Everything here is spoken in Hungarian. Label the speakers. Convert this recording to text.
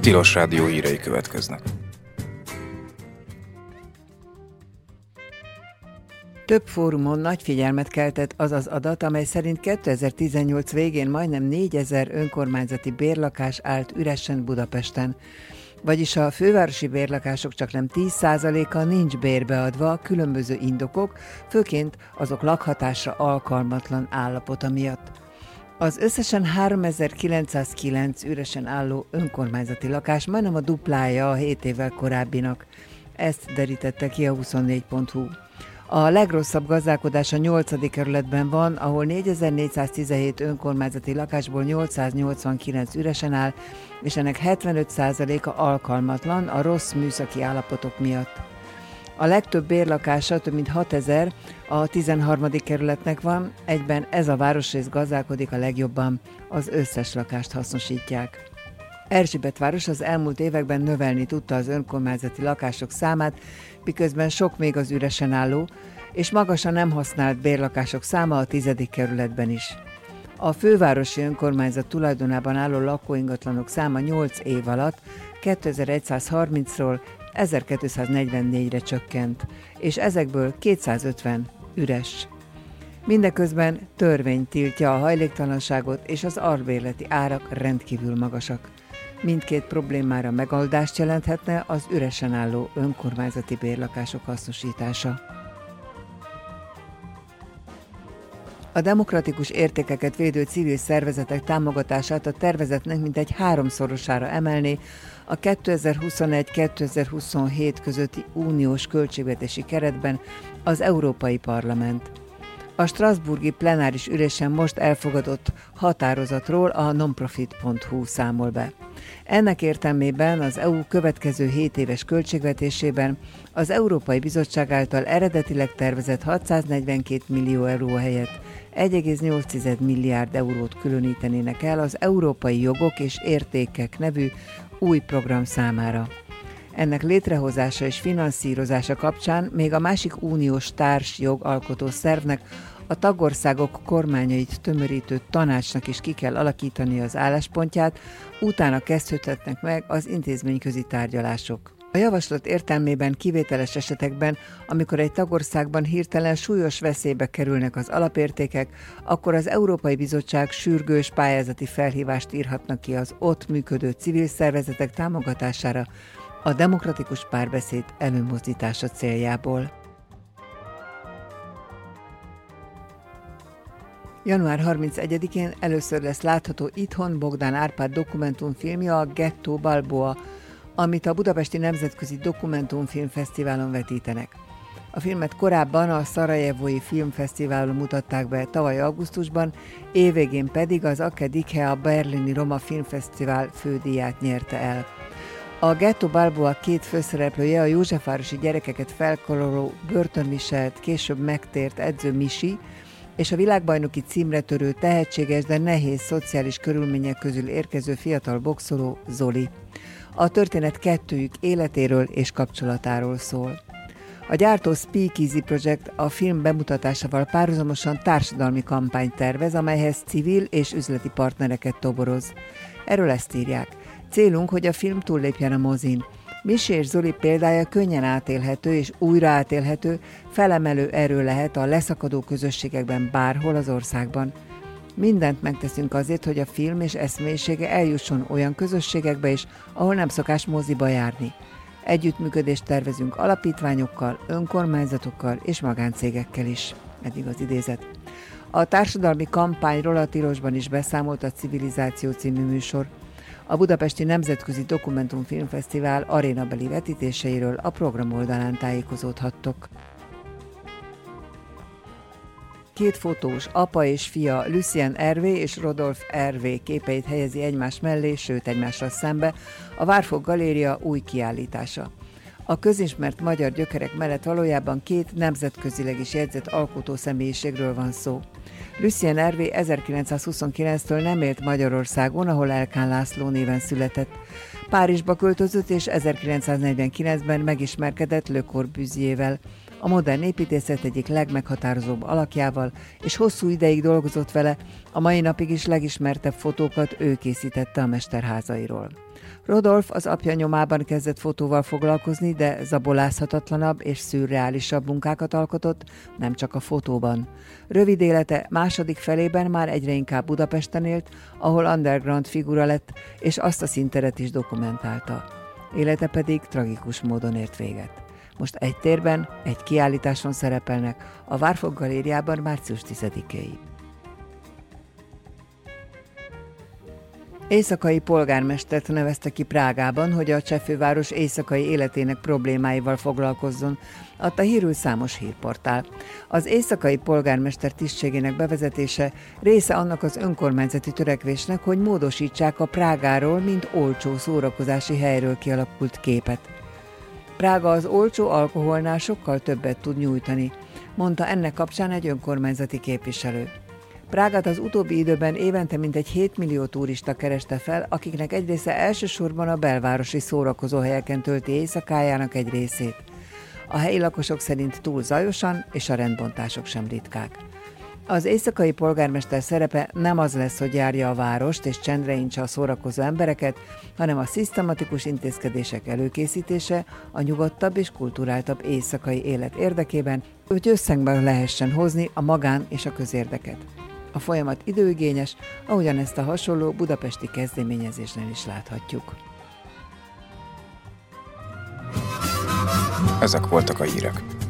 Speaker 1: Tilos Rádió hírei következnek.
Speaker 2: Több fórumon nagy figyelmet keltett az az adat, amely szerint 2018 végén majdnem 4000 önkormányzati bérlakás állt üresen Budapesten. Vagyis a fővárosi bérlakások csaknem 10%-a nincs bérbeadva különböző indokok, főként azok lakhatásra alkalmatlan állapota miatt. Az összesen 3909 üresen álló önkormányzati lakás majdnem a duplája a 7 évvel korábbinak. Ezt derítette ki a 24.hu. A legrosszabb gazdálkodás a 8. kerületben van, ahol 4417 önkormányzati lakásból 889 üresen áll, és ennek 75%-a alkalmatlan a rossz műszaki állapotok miatt. A legtöbb bérlakása, több mint 6000, a 13. kerületnek van, egyben ez a városrész gazdálkodik a legjobban, az összes lakást hasznosítják. Erzsébetváros az elmúlt években növelni tudta az önkormányzati lakások számát, miközben sok még az üresen álló, és magas a nem használt bérlakások száma a 10. kerületben is. A fővárosi önkormányzat tulajdonában álló lakóingatlanok száma 8 év alatt 2130-ról 1244-re csökkent, és ezekből 250 üres. Mindeközben törvény tiltja a hajléktalanságot, és az albérleti árak rendkívül magasak. Mindkét problémára megoldást jelenthetne az üresen álló önkormányzati bérlakások hasznosítása. A demokratikus értékeket védő civil szervezetek támogatását a tervezetnek mintegy 3-szorosára emelné a 2021-2027 közötti uniós költségvetési keretben az Európai Parlament. A strasbourgi plenáris ülésen most elfogadott határozatról a nonprofit.hu számol be. Ennek értelmében az EU következő 7 éves költségvetésében az Európai Bizottság által eredetileg tervezett 642 millió euró helyett 1,8 milliárd eurót különítenének el az Európai Jogok és Értékek nevű új program számára. Ennek létrehozása és finanszírozása kapcsán még a másik uniós társjogalkotó szervnek, a tagországok kormányait tömörítő tanácsnak is ki kell alakítani az álláspontját, utána kezdődhetnek meg az intézményközi tárgyalások. A javaslat értelmében kivételes esetekben, amikor egy tagországban hirtelen súlyos veszélybe kerülnek az alapértékek, akkor az Európai Bizottság sürgős pályázati felhívást írhatnak ki az ott működő civil szervezetek támogatására, a demokratikus párbeszéd előmozdítása céljából. Január 31-én először lesz látható itthon Bogdán Árpád dokumentumfilmje, a Ghetto Balboa, amit a Budapesti Nemzetközi Dokumentumfilmfesztiválon vetítenek. A filmet korábban a Szarajevói Filmfesztiválon mutatták be tavaly augusztusban, évvégén pedig az Akedike, a berlini Roma Filmfesztivál fődíját nyerte el. A Ghetto Balboa két főszereplője a józsefvárosi gyerekeket felkaroló Börtön Michelt, később megtért edző Misi, és a világbajnoki címre törő tehetséges, de nehéz szociális körülmények közül érkező fiatal boxoló Zoli. A történet kettőjük életéről és kapcsolatáról szól. A gyártó Speakeasy Project a film bemutatásával párhuzamosan társadalmi kampányt tervez, amelyhez civil és üzleti partnereket toboroz. Erről ezt írják. Célunk, hogy a film túllépjen a mozin. Misi és Zoli példája könnyen átélhető és újra átélhető, felemelő erő lehet a leszakadó közösségekben bárhol az országban. Mindent megteszünk azért, hogy a film és eszmélyisége eljusson olyan közösségekbe is, ahol nem szokás moziba járni. Együttműködést tervezünk alapítványokkal, önkormányzatokkal és magáncégekkel is. Eddig az idézet. A társadalmi kampányról a Tilosban is beszámolt a Civilizáció című műsor. A Budapesti Nemzetközi Dokumentumfilmfesztivál arénabeli vetítéseiről a program oldalán tájékozódhattok. Két fotós, apa és fia, Lucien Hervé és Rodolphe Hervé képeit helyezi egymás mellé, sőt egymásra szembe a Várfok Galéria új kiállítása. A közismert magyar gyökerek mellett valójában két nemzetközileg is jegyzett alkotó személyiségről van szó. Lucien Hervé 1929-től nem élt Magyarországon, ahol Elkán László néven született. Párizsba költözött és 1949-ben megismerkedett Le Corbusier-vel. a modern építészet egyik legmeghatározóbb alakjával, és hosszú ideig dolgozott vele, a mai napig is legismertebb fotókat ő készítette a mesterházairól. Rodolphe az apja nyomában kezdett fotóval foglalkozni, de zabolázhatatlanabb és szürreálisabb munkákat alkotott, nem csak a fotóban. Rövid élete második felében már egyre inkább Budapesten élt, ahol underground figura lett, és azt a színteret is dokumentálta. Élete pedig tragikus módon ért véget. Most egy térben, egy kiállításon szerepelnek a Várfok Galériában március 10-éig. Éjszakai polgármestert nevezte ki Prágában, hogy a cseh főváros éjszakai életének problémáival foglalkozzon, adta hírül számos hírportál. Az éjszakai polgármester tisztségének bevezetése része annak az önkormányzati törekvésnek, hogy módosítsák a Prágáról, mint olcsó szórakozási helyről kialakult képet. Prága az olcsó alkoholnál sokkal többet tud nyújtani, mondta ennek kapcsán egy önkormányzati képviselő. Prágát az utóbbi időben évente mintegy 7 millió turista kereste fel, akiknek egy része elsősorban a belvárosi szórakozóhelyeken tölti éjszakájának egy részét. A helyi lakosok szerint túl zajosan, és a rendbontások sem ritkák. Az éjszakai polgármester szerepe nem az lesz, hogy járja a várost és csendre intse a szórakozó embereket, hanem a szisztematikus intézkedések előkészítése a nyugodtabb és kulturáltabb éjszakai élet érdekében, hogy összhangban lehessen hozni a magán és a közérdeket. A folyamat időigényes, ahogyan ezt a hasonló budapesti kezdeményezésnél is láthatjuk.
Speaker 1: Ezek voltak a hírek.